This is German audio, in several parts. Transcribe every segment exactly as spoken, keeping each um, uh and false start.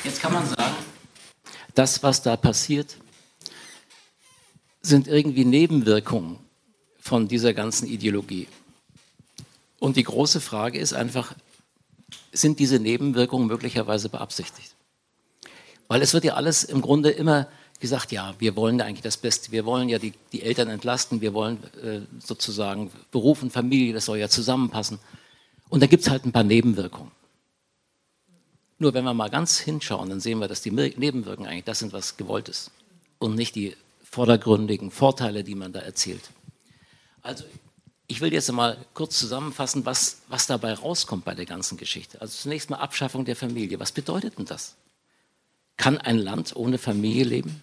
Jetzt kann man sagen, das, was da passiert, sind irgendwie Nebenwirkungen von dieser ganzen Ideologie. Und die große Frage ist einfach, sind diese Nebenwirkungen möglicherweise beabsichtigt? Weil es wird ja alles im Grunde immer gesagt, ja, wir wollen ja eigentlich das Beste, wir wollen ja die, die Eltern entlasten, wir wollen äh, sozusagen Beruf und Familie, das soll ja zusammenpassen. Und dann gibt es halt ein paar Nebenwirkungen. Nur wenn wir mal ganz hinschauen, dann sehen wir, dass die Nebenwirkungen eigentlich das sind, was gewollt ist und nicht die vordergründigen Vorteile, die man da erzählt. Also ich will jetzt mal kurz zusammenfassen, was, was dabei rauskommt bei der ganzen Geschichte. Also zunächst mal Abschaffung der Familie. Was bedeutet denn das? Kann ein Land ohne Familie leben?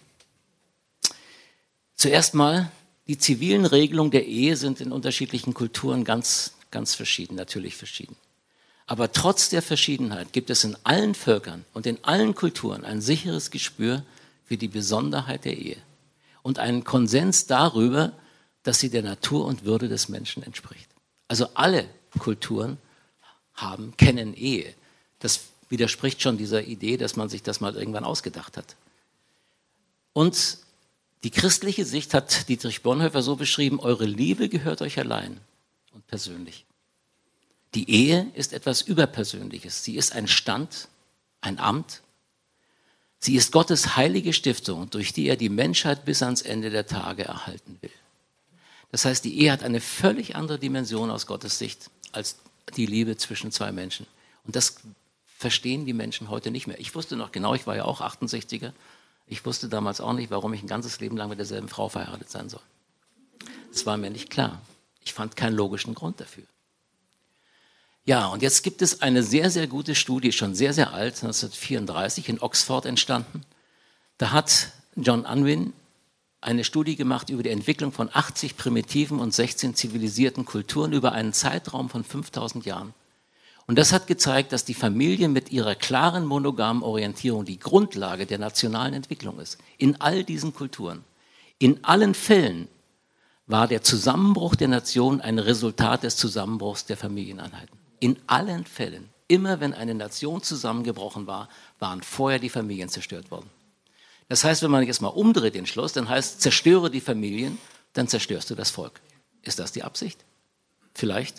Zuerst mal, die zivilen Regelungen der Ehe sind in unterschiedlichen Kulturen ganz, ganz verschieden, natürlich verschieden. Aber trotz der Verschiedenheit gibt es in allen Völkern und in allen Kulturen ein sicheres Gespür für die Besonderheit der Ehe und einen Konsens darüber, dass sie der Natur und Würde des Menschen entspricht. Also alle Kulturen haben, kennen Ehe. Das widerspricht schon dieser Idee, dass man sich das mal irgendwann ausgedacht hat. Und die christliche Sicht hat Dietrich Bonhoeffer so beschrieben, eure Liebe gehört euch allein und persönlich. Die Ehe ist etwas Überpersönliches. Sie ist ein Stand, ein Amt. Sie ist Gottes heilige Stiftung, durch die er die Menschheit bis ans Ende der Tage erhalten will. Das heißt, die Ehe hat eine völlig andere Dimension aus Gottes Sicht als die Liebe zwischen zwei Menschen. Und das verstehen die Menschen heute nicht mehr. Ich wusste noch genau, ich war ja auch achtundsechziger, ich wusste damals auch nicht, warum ich ein ganzes Leben lang mit derselben Frau verheiratet sein soll. Das war mir nicht klar. Ich fand keinen logischen Grund dafür. Ja, und jetzt gibt es eine sehr, sehr gute Studie, schon sehr, sehr alt, neunzehnhundertvierunddreißig in Oxford entstanden. Da hat John Unwin eine Studie gemacht über die Entwicklung von achtzig primitiven und sechzehn zivilisierten Kulturen über einen Zeitraum von fünftausend Jahren. Und das hat gezeigt, dass die Familie mit ihrer klaren monogamen Orientierung die Grundlage der nationalen Entwicklung ist. In all diesen Kulturen. In allen Fällen war der Zusammenbruch der Nation ein Resultat des Zusammenbruchs der Familieneinheiten. In allen Fällen, immer wenn eine Nation zusammengebrochen war, waren vorher die Familien zerstört worden. Das heißt, wenn man jetzt mal umdreht den Schluss, dann heißt, zerstöre die Familien, dann zerstörst du das Volk. Ist das die Absicht? Vielleicht.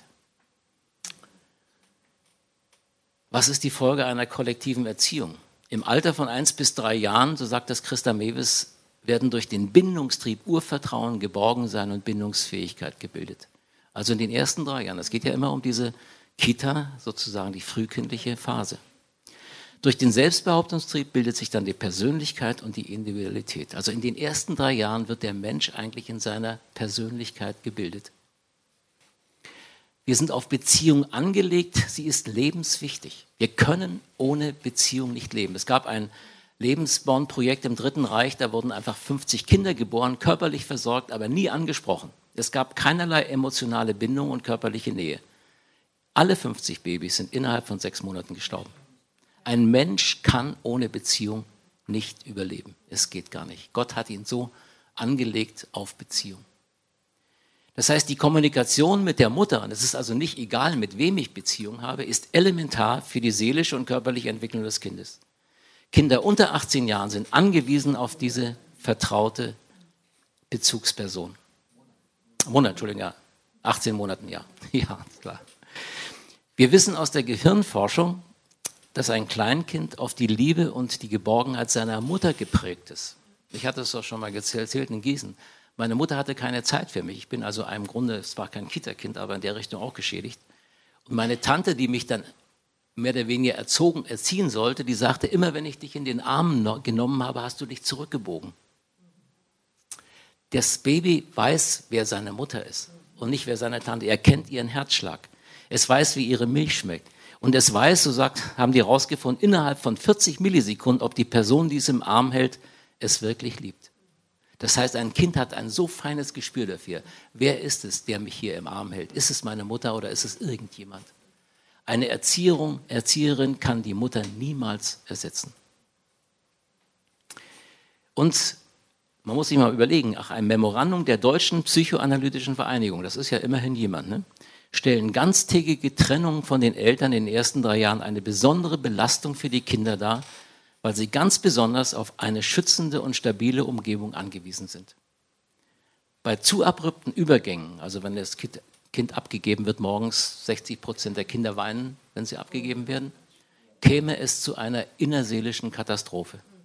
Was ist die Folge einer kollektiven Erziehung? Im Alter von eins bis drei Jahren, so sagt das Christa Mewes, werden durch den Bindungstrieb Urvertrauen, Geborgensein und Bindungsfähigkeit gebildet. Also in den ersten drei Jahren. Es geht ja immer um diese Kita, sozusagen die frühkindliche Phase. Durch den Selbstbehauptungstrieb bildet sich dann die Persönlichkeit und die Individualität. Also in den ersten drei Jahren wird der Mensch eigentlich in seiner Persönlichkeit gebildet. Wir sind auf Beziehung angelegt, sie ist lebenswichtig. Wir können ohne Beziehung nicht leben. Es gab ein Lebensborn-Projekt im Dritten Reich, da wurden einfach fünfzig Kinder geboren, körperlich versorgt, aber nie angesprochen. Es gab keinerlei emotionale Bindung und körperliche Nähe. Alle fünfzig Babys sind innerhalb von sechs Monaten gestorben. Ein Mensch kann ohne Beziehung nicht überleben. Es geht gar nicht. Gott hat ihn so angelegt auf Beziehung. Das heißt, die Kommunikation mit der Mutter, und es ist also nicht egal, mit wem ich Beziehung habe, ist elementar für die seelische und körperliche Entwicklung des Kindes. Kinder unter achtzehn Jahren sind angewiesen auf diese vertraute Bezugsperson. Monat, Entschuldigung, ja. achtzehn Monaten, ja. Ja, klar. Wir wissen aus der Gehirnforschung, dass ein Kleinkind auf die Liebe und die Geborgenheit seiner Mutter geprägt ist. Ich hatte es doch schon mal erzählt in Gießen. Meine Mutter hatte keine Zeit für mich. Ich bin also im Grunde, es war kein Kita-Kind, aber in der Richtung auch geschädigt. Und meine Tante, die mich dann mehr oder weniger erzogen, erziehen sollte, die sagte, immer wenn ich dich in den Arm genommen habe, hast du dich zurückgebogen. Das Baby weiß, wer seine Mutter ist und nicht wer seine Tante. Er kennt ihren Herzschlag. Es weiß, wie ihre Milch schmeckt. Und es weiß, so sagt, haben die herausgefunden, innerhalb von vierzig Millisekunden, ob die Person, die es im Arm hält, es wirklich liebt. Das heißt, ein Kind hat ein so feines Gespür dafür. Wer ist es, der mich hier im Arm hält? Ist es meine Mutter oder ist es irgendjemand? Eine Erzieherin, Erzieherin kann die Mutter niemals ersetzen. Und man muss sich mal überlegen, ach, ein Memorandum der Deutschen Psychoanalytischen Vereinigung, das ist ja immerhin jemand, ne? Stellen ganztägige Trennungen von den Eltern in den ersten drei Jahren eine besondere Belastung für die Kinder dar, weil sie ganz besonders auf eine schützende und stabile Umgebung angewiesen sind. Bei zu abrupten Übergängen, also wenn das Kind, kind abgegeben wird morgens, sechzig Prozent der Kinder weinen, wenn sie abgegeben werden, käme es zu einer innerseelischen Katastrophe.